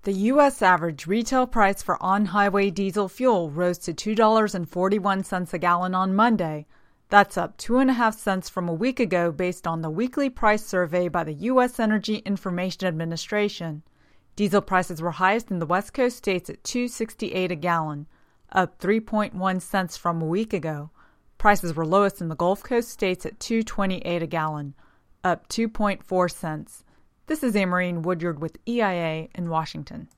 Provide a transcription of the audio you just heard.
The U.S. average retail price for on-highway diesel fuel rose to $2.41 a gallon on Monday. That's up 2.5 cents from a week ago based on the weekly price survey by the U.S. Energy Information Administration. Diesel prices were highest in the West Coast states at $2.68 a gallon, up 3.1 cents from a week ago. Prices were lowest in the Gulf Coast states at $2.28 a gallon, up 2.4 cents. This is Amarine Woodyard with EIA in Washington.